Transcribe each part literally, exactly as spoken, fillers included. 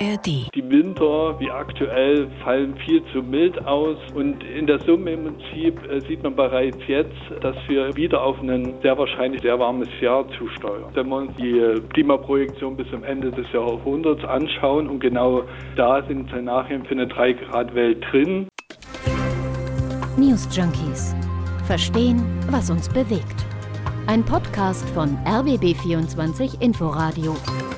R D. Die Winter, wie aktuell, fallen viel zu mild aus und in der Summe im Prinzip äh, sieht man bereits jetzt, dass wir wieder auf ein sehr wahrscheinlich sehr warmes Jahr zusteuern. Wenn wir uns die äh, Klimaprojektion bis zum Ende des Jahrhunderts anschauen und genau da sind Szenarien für eine drei Grad Welt drin. News Junkies. Verstehen, was uns bewegt. Ein Podcast von R B B vierundzwanzig Inforadio.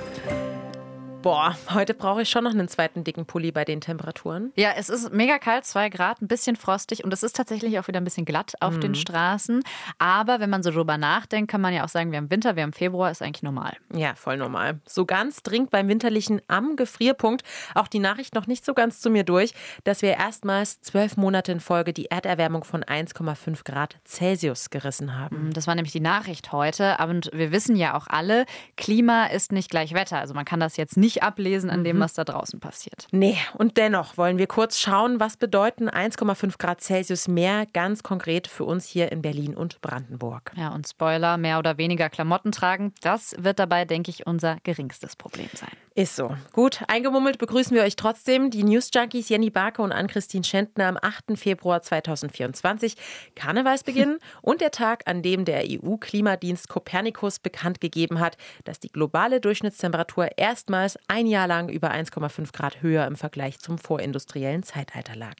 Boah, heute brauche ich schon noch einen zweiten dicken Pulli bei den Temperaturen. Ja, es ist mega kalt, zwei Grad, ein bisschen frostig und es ist tatsächlich auch wieder ein bisschen glatt auf mhm. den Straßen. Aber wenn man so drüber nachdenkt, kann man ja auch sagen, wir haben Winter, wir haben Februar, ist eigentlich normal. Ja, voll normal. So ganz dringt beim Winterlichen am Gefrierpunkt auch die Nachricht noch nicht so ganz zu mir durch, dass wir erstmals zwölf Monate in Folge die Erderwärmung von eins Komma fünf Grad Celsius gerissen haben. Das war nämlich die Nachricht heute. Und wir wissen ja auch alle, Klima ist nicht gleich Wetter. Also man kann das jetzt nicht ablesen an dem, was da draußen passiert. Nee, und dennoch wollen wir kurz schauen, was bedeuten eins Komma fünf Grad Celsius mehr ganz konkret für uns hier in Berlin und Brandenburg. Ja, und Spoiler, mehr oder weniger Klamotten tragen, das wird dabei, denke ich, unser geringstes Problem sein. Ist so. Gut, eingemummelt begrüßen wir euch trotzdem, die News Junkies Jenny Barke und Ann-Christine Schentner am achten Februar zweitausendvierundzwanzig. Karnevalsbeginn und der Tag, an dem der E U-Klimadienst Copernicus bekannt gegeben hat, dass die globale Durchschnittstemperatur erstmals ein Jahr lang über eins Komma fünf Grad höher im Vergleich zum vorindustriellen Zeitalter lag.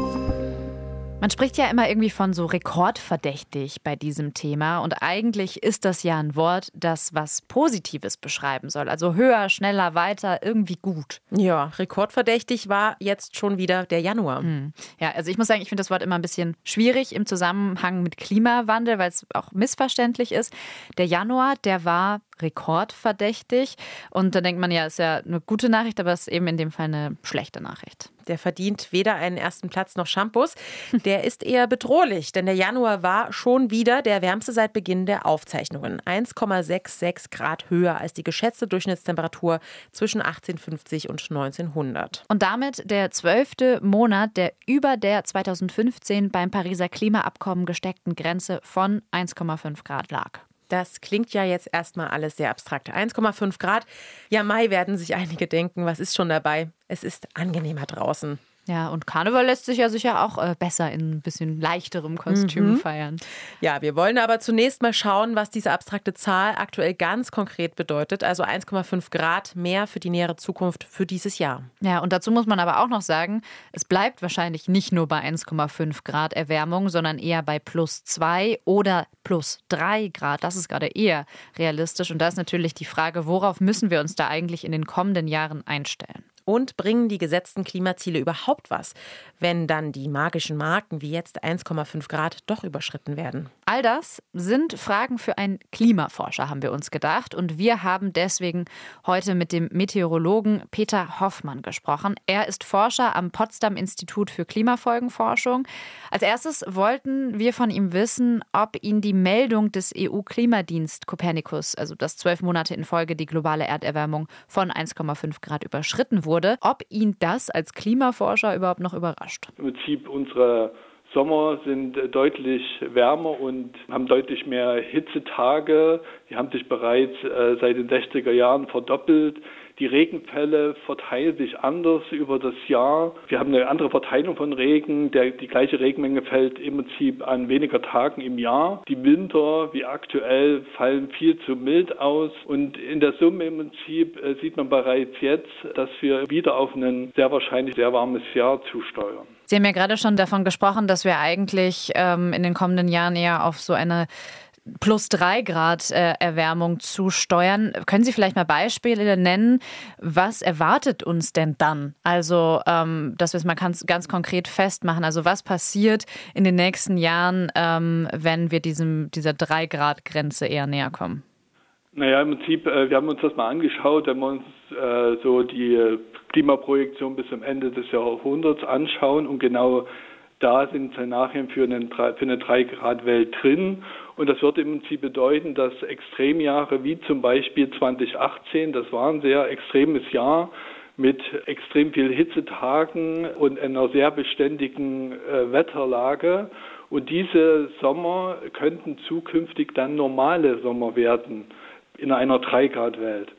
Man spricht ja immer irgendwie von so rekordverdächtig bei diesem Thema und eigentlich ist das ja ein Wort, das was Positives beschreiben soll. Also höher, schneller, weiter, irgendwie gut. Ja, rekordverdächtig war jetzt schon wieder der Januar. Hm. Ja, also ich muss sagen, ich finde das Wort immer ein bisschen schwierig im Zusammenhang mit Klimawandel, weil es auch missverständlich ist. Der Januar, der war rekordverdächtig und da denkt man ja, ist ja eine gute Nachricht, aber es ist eben in dem Fall eine schlechte Nachricht. Der verdient weder einen ersten Platz noch Shampoos. Der ist eher bedrohlich, denn der Januar war schon wieder der wärmste seit Beginn der Aufzeichnungen. eins Komma sechsundsechzig Grad höher als die geschätzte Durchschnittstemperatur zwischen achtzehnhundertfünfzig und neunzehnhundert. Und damit der zwölfte Monat, der über der zweitausendfünfzehn beim Pariser Klimaabkommen gesteckten Grenze von eins Komma fünf Grad lag. Das klingt ja jetzt erstmal alles sehr abstrakt. eins Komma fünf Grad. Ja, Mai werden sich einige denken, was ist schon dabei? Es ist angenehmer draußen. Ja, und Karneval lässt sich ja sicher auch äh, besser in ein bisschen leichterem Kostüm mhm. feiern. Ja, wir wollen aber zunächst mal schauen, was diese abstrakte Zahl aktuell ganz konkret bedeutet. Also eins Komma fünf Grad mehr für die nähere Zukunft für dieses Jahr. Ja, und dazu muss man aber auch noch sagen, es bleibt wahrscheinlich nicht nur bei eins Komma fünf Grad Erwärmung, sondern eher bei plus zwei oder plus drei Grad. Das ist gerade eher realistisch. Und da ist natürlich die Frage, worauf müssen wir uns da eigentlich in den kommenden Jahren einstellen? Und bringen die gesetzten Klimaziele überhaupt was, wenn dann die magischen Marken wie jetzt eins Komma fünf Grad doch überschritten werden? All das sind Fragen für einen Klimaforscher, haben wir uns gedacht. Und wir haben deswegen heute mit dem Meteorologen Peter Hoffmann gesprochen. Er ist Forscher am Potsdam-Institut für Klimafolgenforschung. Als erstes wollten wir von ihm wissen, ob ihn die Meldung des E U-Klimadienst Copernicus, also dass zwölf Monate in Folge die globale Erderwärmung von eins Komma fünf Grad überschritten wurde, wurde, ob ihn das als Klimaforscher überhaupt noch überrascht. Im Prinzip unsere Sommer sind deutlich wärmer und haben deutlich mehr Hitzetage. Die haben sich bereits äh, seit den sechziger Jahren verdoppelt. Die Regenfälle verteilen sich anders über das Jahr. Wir haben eine andere Verteilung von Regen. Der, die gleiche Regenmenge fällt im Prinzip an weniger Tagen im Jahr. Die Winter, wie aktuell, fallen viel zu mild aus. Und in der Summe im Prinzip äh, sieht man bereits jetzt, dass wir wieder auf ein sehr wahrscheinlich sehr warmes Jahr zusteuern. Sie haben ja gerade schon davon gesprochen, dass wir eigentlich ähm, in den kommenden Jahren eher auf so eine plus drei Grad äh, Erwärmung zusteuern. Können Sie vielleicht mal Beispiele nennen? Was erwartet uns denn dann? Also, ähm, dass wir es mal ganz, ganz konkret festmachen. Also, was passiert in den nächsten Jahren, ähm, wenn wir diesem, dieser drei Grad Grenze eher näher kommen? Naja, im Prinzip, äh, wir haben uns das mal angeschaut, wenn wir uns äh, so die Klimaprojektion bis zum Ende des Jahrhunderts anschauen und genau da sind Szenarien für, einen, für eine drei Grad Welt drin. Und das würde im Prinzip bedeuten, dass Extremjahre wie zum Beispiel zweitausendachtzehn, das war ein sehr extremes Jahr mit extrem viel Hitzetagen und einer sehr beständigen äh, Wetterlage. Und diese Sommer könnten zukünftig dann normale Sommer werden in einer drei Grad Welt.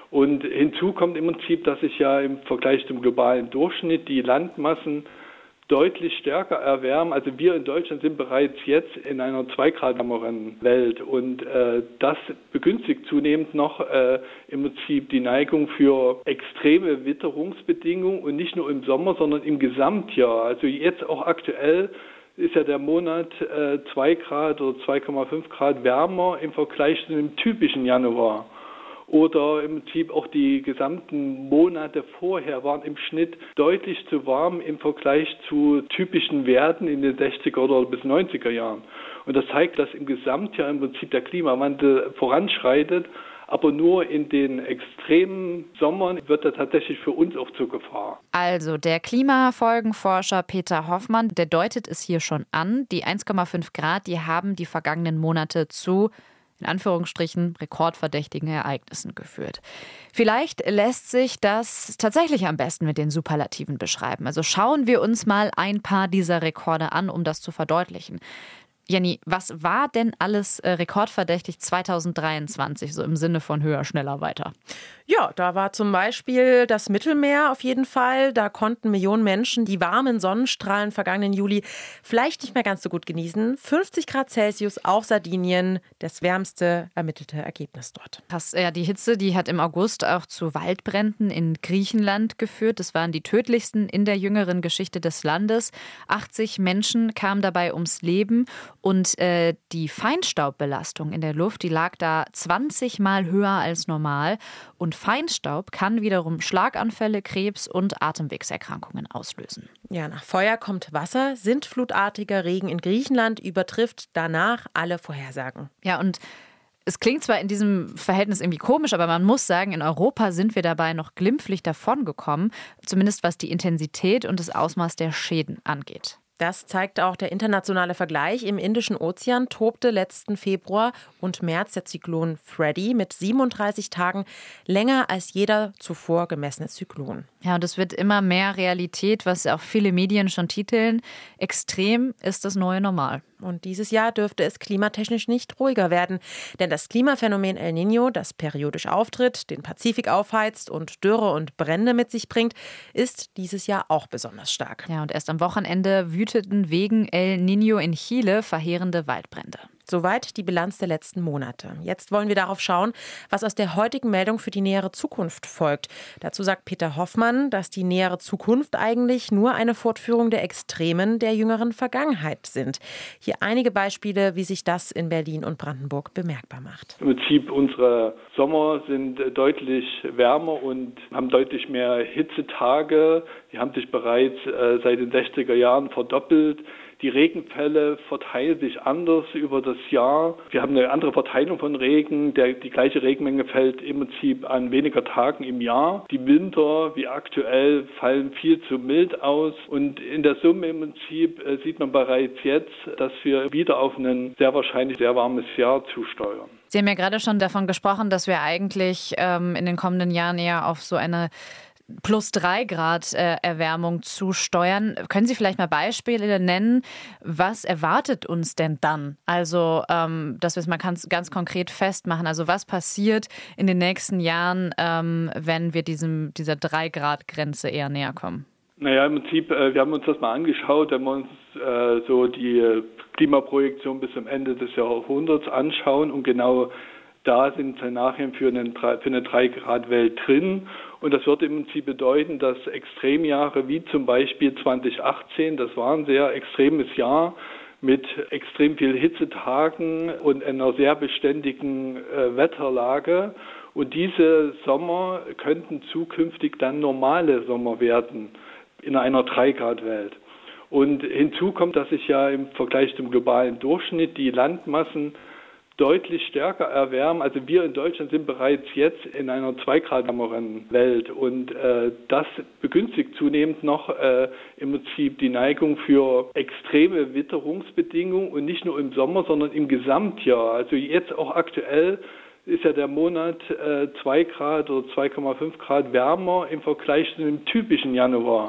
Und hinzu kommt im Prinzip, dass sich ja im Vergleich zum globalen Durchschnitt die Landmassen deutlich stärker erwärmen. Also wir in Deutschland sind bereits jetzt in einer zwei Grad wärmeren Welt und äh, das begünstigt zunehmend noch äh, im Prinzip die Neigung für extreme Witterungsbedingungen und nicht nur im Sommer, sondern im Gesamtjahr. Also jetzt auch aktuell ist ja der Monat äh, zwei Grad oder zwei Komma fünf Grad wärmer im Vergleich zu einem typischen Januar. Oder im Prinzip auch die gesamten Monate vorher waren im Schnitt deutlich zu warm im Vergleich zu typischen Werten in den sechziger oder bis neunziger Jahren. Und das zeigt, dass im Gesamtjahr im Prinzip der Klimawandel voranschreitet, aber nur in den extremen Sommern wird er tatsächlich für uns auch zur Gefahr. Also der Klimafolgenforscher Peter Hoffmann, der deutet es hier schon an. Die eins Komma fünf Grad, die haben die vergangenen Monate zu in Anführungsstrichen rekordverdächtigen Ereignissen geführt. Vielleicht lässt sich das tatsächlich am besten mit den Superlativen beschreiben. Also schauen wir uns mal ein paar dieser Rekorde an, um das zu verdeutlichen. Jenny, was war denn alles äh, rekordverdächtig zweitausenddreiundzwanzig, so im Sinne von höher, schneller, weiter? Ja, da war zum Beispiel das Mittelmeer auf jeden Fall. Da konnten Millionen Menschen die warmen Sonnenstrahlen vergangenen Juli vielleicht nicht mehr ganz so gut genießen. fünfzig Grad Celsius auf Sardinien, das wärmste ermittelte Ergebnis dort. Das, ja, die Hitze, die hat im August auch zu Waldbränden in Griechenland geführt. Das waren die tödlichsten in der jüngeren Geschichte des Landes. achtzig Menschen kamen dabei ums Leben. Und äh, die Feinstaubbelastung in der Luft, die lag da zwanzig Mal höher als normal. Und Feinstaub kann wiederum Schlaganfälle, Krebs und Atemwegserkrankungen auslösen. Ja, nach Feuer kommt Wasser. Sintflutartiger Regen in Griechenland übertrifft danach alle Vorhersagen. Ja, und es klingt zwar in diesem Verhältnis irgendwie komisch, aber man muss sagen, in Europa sind wir dabei noch glimpflich davongekommen. Zumindest was die Intensität und das Ausmaß der Schäden angeht. Das zeigt auch der internationale Vergleich. Im Indischen Ozean tobte letzten Februar und März der Zyklon Freddy mit siebenunddreißig Tagen länger als jeder zuvor gemessene Zyklon. Ja, und es wird immer mehr Realität, was auch viele Medien schon titeln. Extrem ist das neue Normal. Und dieses Jahr dürfte es klimatechnisch nicht ruhiger werden. Denn das Klimaphänomen El Niño, das periodisch auftritt, den Pazifik aufheizt und Dürre und Brände mit sich bringt, ist dieses Jahr auch besonders stark. Ja, und erst am Wochenende wüteten wegen El Niño in Chile verheerende Waldbrände. Soweit die Bilanz der letzten Monate. Jetzt wollen wir darauf schauen, was aus der heutigen Meldung für die nähere Zukunft folgt. Dazu sagt Peter Hoffmann, dass die nähere Zukunft eigentlich nur eine Fortführung der Extremen der jüngeren Vergangenheit sind. Hier einige Beispiele, wie sich das in Berlin und Brandenburg bemerkbar macht. Im Prinzip unsere Sommer sind deutlich wärmer und haben deutlich mehr Hitzetage. Die haben sich bereits äh, seit den sechziger Jahren verdoppelt. Die Regenfälle verteilen sich anders über das Jahr. Wir haben eine andere Verteilung von Regen. Der, die gleiche Regenmenge fällt im Prinzip an weniger Tagen im Jahr. Die Winter, wie aktuell, fallen viel zu mild aus. Und in der Summe im Prinzip äh, sieht man bereits jetzt, dass wir wieder auf ein sehr wahrscheinlich sehr warmes Jahr zusteuern. Sie haben ja gerade schon davon gesprochen, dass wir eigentlich ähm, in den kommenden Jahren eher auf so eine plus drei Grad äh, Erwärmung zusteuern. Können Sie vielleicht mal Beispiele nennen? Was erwartet uns denn dann? Also, ähm, dass wir es mal ganz, ganz konkret festmachen. Also, was passiert in den nächsten Jahren, ähm, wenn wir diesem, dieser drei Grad Grenze eher näher kommen? Naja, im Prinzip, äh, wir haben uns das mal angeschaut, wenn wir uns äh, so die Klimaprojektion bis zum Ende des Jahrhunderts anschauen und genau da sind Szenarien für, einen, für eine drei Grad Welt drin. Und das würde im Prinzip bedeuten, dass Extremjahre wie zum Beispiel zweitausendachtzehn, das war ein sehr extremes Jahr mit extrem viel Hitzetagen und einer sehr beständigen äh, Wetterlage. Und diese Sommer könnten zukünftig dann normale Sommer werden in einer drei Grad Welt. Und hinzu kommt, dass sich ja im Vergleich zum globalen Durchschnitt die Landmassen deutlich stärker erwärmen. Also wir in Deutschland sind bereits jetzt in einer zwei Grad wärmeren Welt und äh, das begünstigt zunehmend noch äh, im Prinzip die Neigung für extreme Witterungsbedingungen und nicht nur im Sommer, sondern im Gesamtjahr. Also jetzt auch aktuell ist ja der Monat äh, zwei Grad oder zwei Komma fünf Grad wärmer im Vergleich zu einem typischen Januar.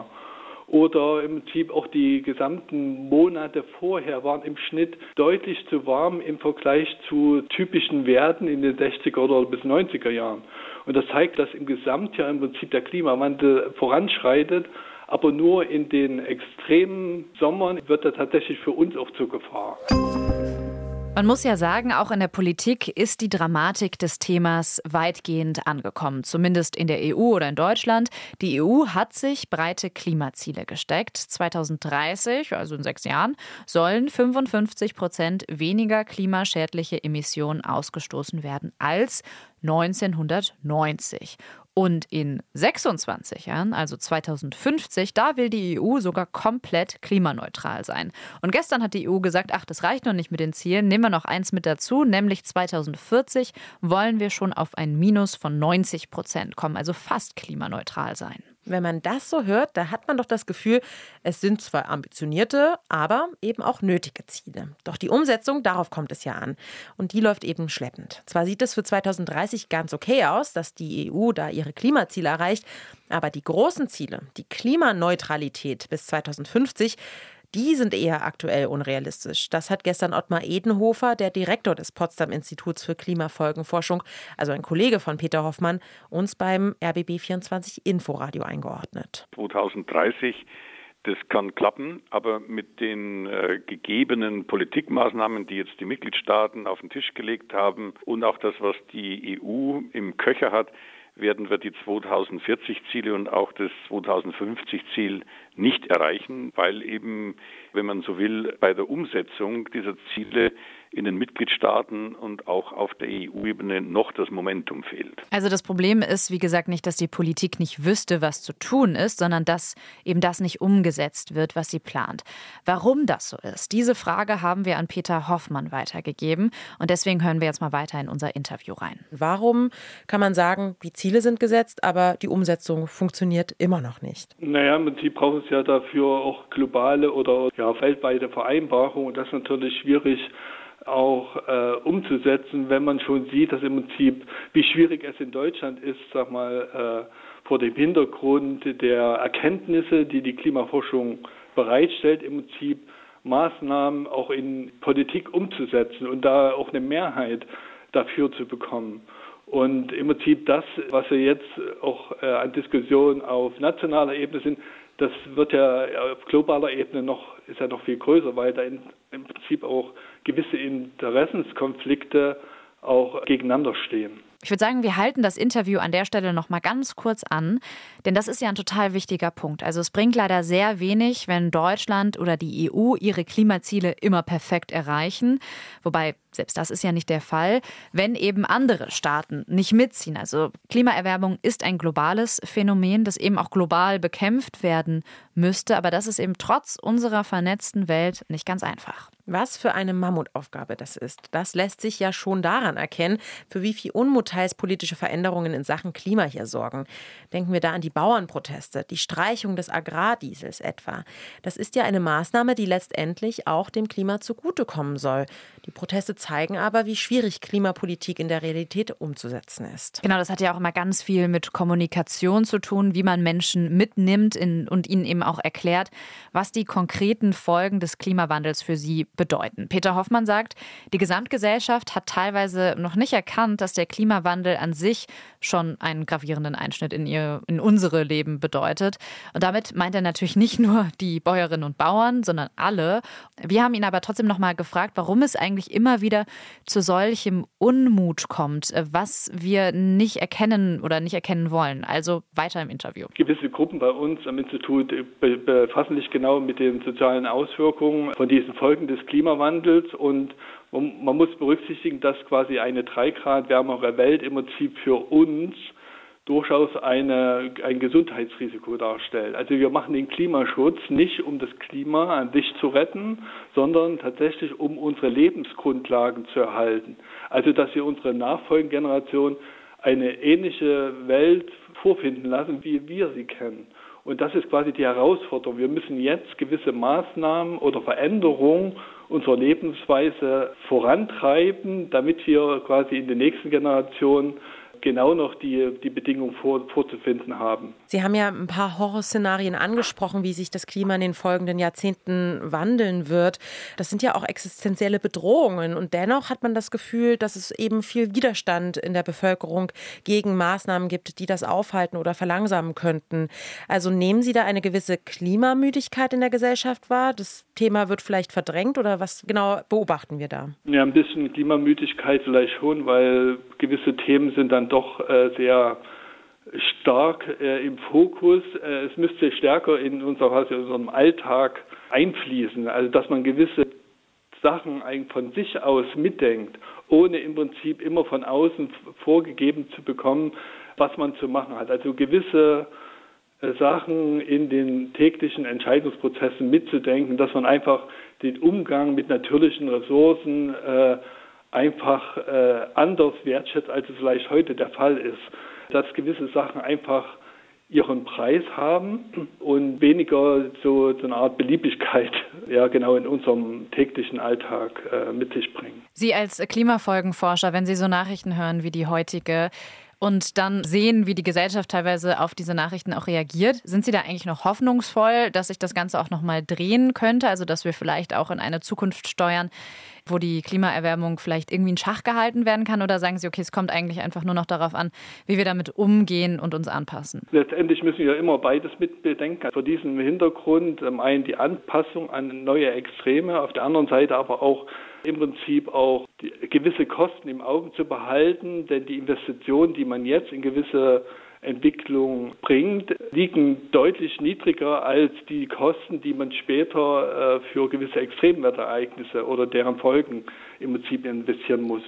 Oder im Prinzip auch die gesamten Monate vorher waren im Schnitt deutlich zu warm im Vergleich zu typischen Werten in den sechziger oder bis neunziger Jahren. Und das zeigt, dass im Gesamtjahr im Prinzip der Klimawandel voranschreitet, aber nur in den extremen Sommern wird er tatsächlich für uns auch zur Gefahr. Man muss ja sagen, auch in der Politik ist die Dramatik des Themas weitgehend angekommen, zumindest in der E U oder in Deutschland. Die E U hat sich breite Klimaziele gesteckt. zweitausenddreißig, also in sechs Jahren, sollen fünfundfünfzig Prozent weniger klimaschädliche Emissionen ausgestoßen werden als neunzehnhundertneunzig. Und in sechsundzwanzig Jahren, also zweitausendfünfzig, da will die E U sogar komplett klimaneutral sein. Und gestern hat die E U gesagt, ach, das reicht noch nicht mit den Zielen, nehmen wir noch eins mit dazu, nämlich zweitausendvierzig wollen wir schon auf ein Minus von neunzig Prozent kommen, also fast klimaneutral sein. Wenn man das so hört, da hat man doch das Gefühl, es sind zwar ambitionierte, aber eben auch nötige Ziele. Doch die Umsetzung, darauf kommt es ja an. Und die läuft eben schleppend. Zwar sieht es für zweitausenddreißig ganz okay aus, dass die E U da ihre Klimaziele erreicht, aber die großen Ziele, die Klimaneutralität bis zweitausendfünfzig, die sind eher aktuell unrealistisch. Das hat gestern Ottmar Edenhofer, der Direktor des Potsdam-Instituts für Klimafolgenforschung, also ein Kollege von Peter Hoffmann, uns beim R B B vierundzwanzig Inforadio eingeordnet. zweitausenddreißig, das kann klappen, aber mit den äh, gegebenen Politikmaßnahmen, die jetzt die Mitgliedstaaten auf den Tisch gelegt haben und auch das, was die E U im Köcher hat, werden wir die zweitausendvierzig-Ziele und auch das zweitausendfünfzig-Ziel nicht erreichen, weil eben, wenn man so will, bei der Umsetzung dieser Ziele in den Mitgliedstaaten und auch auf der E U-Ebene noch das Momentum fehlt. Also das Problem ist, wie gesagt, nicht, dass die Politik nicht wüsste, was zu tun ist, sondern dass eben das nicht umgesetzt wird, was sie plant. Warum das so ist, diese Frage haben wir an Peter Hoffmann weitergegeben und deswegen hören wir jetzt mal weiter in unser Interview rein. Warum kann man sagen, die Ziele sind gesetzt, aber die Umsetzung funktioniert immer noch nicht? Naja, im Prinzip braucht es ja dafür auch globale oder ja, weltweite Vereinbarungen und das ist natürlich schwierig auch äh, umzusetzen, wenn man schon sieht, dass im Prinzip, wie schwierig es in Deutschland ist, sag mal, äh, vor dem Hintergrund der Erkenntnisse, die die Klimaforschung bereitstellt, im Prinzip Maßnahmen auch in Politik umzusetzen und da auch eine Mehrheit dafür zu bekommen. Und im Prinzip das, was wir jetzt auch äh, an Diskussionen auf nationaler Ebene sind, das wird ja auf globaler Ebene noch, ist ja noch viel größer, weil da in, im Prinzip auch gewisse Interessenskonflikte auch gegeneinander stehen. Ich würde sagen, wir halten das Interview an der Stelle noch mal ganz kurz an, denn das ist ja ein total wichtiger Punkt. Also es bringt leider sehr wenig, wenn Deutschland oder die E U ihre Klimaziele immer perfekt erreichen, wobei selbst das ist ja nicht der Fall, wenn eben andere Staaten nicht mitziehen. Also Klimaerwärmung ist ein globales Phänomen, das eben auch global bekämpft werden müsste, aber das ist eben trotz unserer vernetzten Welt nicht ganz einfach. Was für eine Mammutaufgabe das ist, das lässt sich ja schon daran erkennen, für wie viel Unmut teils politische Veränderungen in Sachen Klima hier sorgen. Denken wir da an die Bauernproteste, die Streichung des Agrardiesels etwa. Das ist ja eine Maßnahme, die letztendlich auch dem Klima zugutekommen soll. Die Proteste zeigen aber, wie schwierig Klimapolitik in der Realität umzusetzen ist. Genau, das hat ja auch immer ganz viel mit Kommunikation zu tun, wie man Menschen mitnimmt in, und ihnen eben auch erklärt, was die konkreten Folgen des Klimawandels für sie bedeuten. Peter Hoffmann sagt, die Gesamtgesellschaft hat teilweise noch nicht erkannt, dass der Klimawandel an sich schon einen gravierenden Einschnitt in ihr, in unsere Leben bedeutet. Und damit meint er natürlich nicht nur die Bäuerinnen und Bauern, sondern alle. Wir haben ihn aber trotzdem noch mal gefragt, warum es eigentlich immer wieder zu solchem Unmut kommt, was wir nicht erkennen oder nicht erkennen wollen. Also weiter im Interview. Gewisse Gruppen bei uns am Institut befassen sich genau mit den sozialen Auswirkungen von diesen Folgen des Klimawandels und man muss berücksichtigen, dass quasi eine drei Grad wärmere Welt im Prinzip für uns durchaus eine, ein Gesundheitsrisiko darstellt. Also wir machen den Klimaschutz nicht, um das Klima an sich zu retten, sondern tatsächlich, um unsere Lebensgrundlagen zu erhalten. Also dass wir unsere nachfolgende Generation eine ähnliche Welt vorfinden lassen, wie wir sie kennen. Und das ist quasi die Herausforderung. Wir müssen jetzt gewisse Maßnahmen oder Veränderungen unserer Lebensweise vorantreiben, damit wir quasi in den nächsten Generationen genau noch die, die Bedingungen vor, vorzufinden haben. Sie haben ja ein paar Horrorszenarien angesprochen, wie sich das Klima in den folgenden Jahrzehnten wandeln wird. Das sind ja auch existenzielle Bedrohungen. Und dennoch hat man das Gefühl, dass es eben viel Widerstand in der Bevölkerung gegen Maßnahmen gibt, die das aufhalten oder verlangsamen könnten. Also nehmen Sie da eine gewisse Klimamüdigkeit in der Gesellschaft wahr? Das Thema wird vielleicht verdrängt oder was genau beobachten wir da? Ja, ein bisschen Klimamüdigkeit vielleicht schon, weil gewisse Themen sind dann doch äh, sehr stark äh, im Fokus. Äh, es müsste stärker in, unser, also in unserem Alltag einfließen, also dass man gewisse Sachen eigentlich von sich aus mitdenkt, ohne im Prinzip immer von außen vorgegeben zu bekommen, was man zu machen hat. Also gewisse äh, Sachen in den täglichen Entscheidungsprozessen mitzudenken, dass man einfach den Umgang mit natürlichen Ressourcen äh, einfach äh, anders wertschätzt, als es vielleicht heute der Fall ist. Dass gewisse Sachen einfach ihren Preis haben und weniger so, so eine Art Beliebigkeit ja genau in unserem täglichen Alltag äh, mit sich bringen. Sie als Klimafolgenforscher, wenn Sie so Nachrichten hören wie die heutige und dann sehen, wie die Gesellschaft teilweise auf diese Nachrichten auch reagiert, sind Sie da eigentlich noch hoffnungsvoll, dass sich das Ganze auch noch mal drehen könnte, also dass wir vielleicht auch in eine Zukunft steuern, wo die Klimaerwärmung vielleicht irgendwie in Schach gehalten werden kann? Oder sagen Sie, okay, es kommt eigentlich einfach nur noch darauf an, wie wir damit umgehen und uns anpassen? Letztendlich müssen wir immer beides mit bedenken. Vor diesem Hintergrund zum einen die Anpassung an neue Extreme, auf der anderen Seite aber auch im Prinzip auch die, gewisse Kosten im Auge zu behalten, denn die Investitionen, die man jetzt in gewisse Entwicklung bringt, liegen deutlich niedriger als die Kosten, die man später äh, für gewisse Extremwetterereignisse oder deren Folgen im Prinzip investieren muss.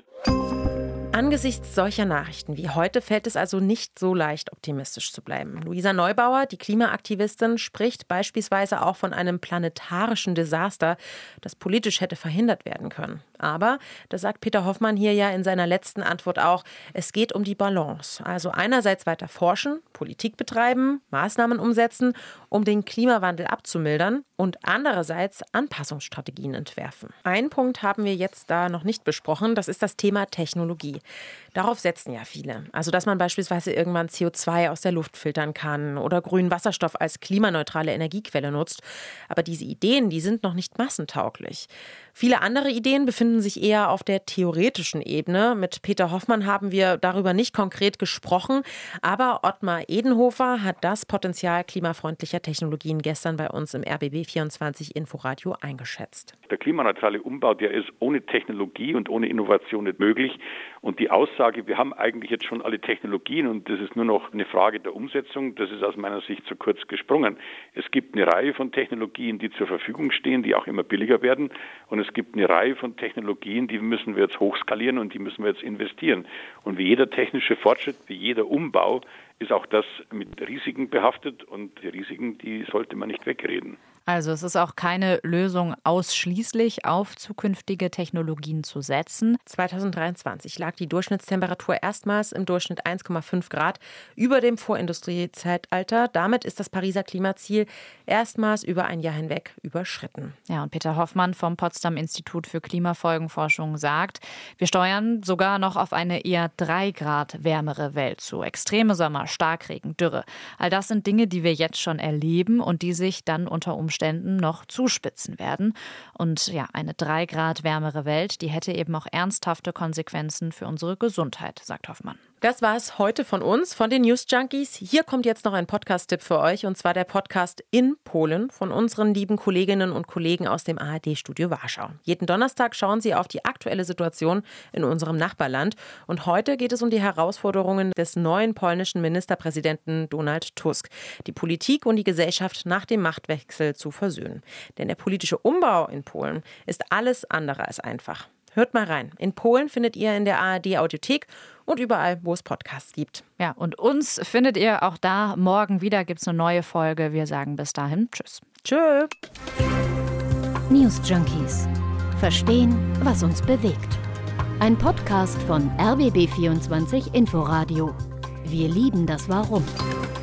Angesichts solcher Nachrichten wie heute fällt es also nicht so leicht, optimistisch zu bleiben. Luisa Neubauer, die Klimaaktivistin, spricht beispielsweise auch von einem planetarischen Desaster, das politisch hätte verhindert werden können. Aber, das sagt Peter Hoffmann hier ja in seiner letzten Antwort auch, es geht um die Balance. Also einerseits weiter forschen, Politik betreiben, Maßnahmen umsetzen, um den Klimawandel abzumildern und andererseits Anpassungsstrategien entwerfen. Einen Punkt haben wir jetzt da noch nicht besprochen, das ist das Thema Technologie. Darauf setzen ja viele. Also, dass man beispielsweise irgendwann C O zwei aus der Luft filtern kann oder grünen Wasserstoff als klimaneutrale Energiequelle nutzt. Aber diese Ideen, die sind noch nicht massentauglich. Viele andere Ideen befinden sich eher auf der theoretischen Ebene. Mit Peter Hoffmann haben wir darüber nicht konkret gesprochen. Aber Ottmar Edenhofer hat das Potenzial klimafreundlicher Technologien gestern bei uns im R B B vierundzwanzig Inforadio eingeschätzt. Der klimaneutrale Umbau, der ist ohne Technologie und ohne Innovation nicht möglich. Und die Aussage, wir haben eigentlich jetzt schon alle Technologien und das ist nur noch eine Frage der Umsetzung, das ist aus meiner Sicht zu kurz gesprungen. Es gibt eine Reihe von Technologien, die zur Verfügung stehen, die auch immer billiger werden. Und es gibt eine Reihe von Technologien, die müssen wir jetzt hochskalieren und die müssen wir jetzt investieren. Und wie jeder technische Fortschritt, wie jeder Umbau, ist auch das mit Risiken behaftet und die Risiken, die sollte man nicht wegreden. Also es ist auch keine Lösung, ausschließlich auf zukünftige Technologien zu setzen. zweitausenddreiundzwanzig lag die Durchschnittstemperatur erstmals im Durchschnitt eins Komma fünf Grad über dem Vorindustriezeitalter. Damit ist das Pariser Klimaziel erstmals über ein Jahr hinweg überschritten. Ja, und Peter Hoffmann vom Potsdam Institut für Klimafolgenforschung sagt, wir steuern sogar noch auf eine eher drei Grad wärmere Welt zu. Extreme Sommer, Starkregen, Dürre. All das sind Dinge, die wir jetzt schon erleben und die sich dann unter Umständen noch zuspitzen werden. Und ja, eine drei Grad wärmere Welt, die hätte eben auch ernsthafte Konsequenzen für unsere Gesundheit, sagt Hoffmann. Das war es heute von uns, von den News Junkies. Hier kommt jetzt noch ein Podcast-Tipp für euch, und zwar der Podcast In Polen von unseren lieben Kolleginnen und Kollegen aus dem A R D-Studio Warschau. Jeden Donnerstag schauen sie auf die aktuelle Situation in unserem Nachbarland. Und heute geht es um die Herausforderungen des neuen polnischen Ministerpräsidenten Donald Tusk, die Politik und die Gesellschaft nach dem Machtwechsel zu versöhnen. Denn der politische Umbau in Polen ist alles andere als einfach. Hört mal rein. In Polen findet ihr in der A R D-Audiothek und überall, wo es Podcasts gibt. Ja, und uns findet ihr auch da. Morgen wieder gibt es eine neue Folge. Wir sagen bis dahin Tschüss. Tschö. News Junkies. Verstehen, was uns bewegt. Ein Podcast von R B B vierundzwanzig Inforadio. Wir lieben das Warum.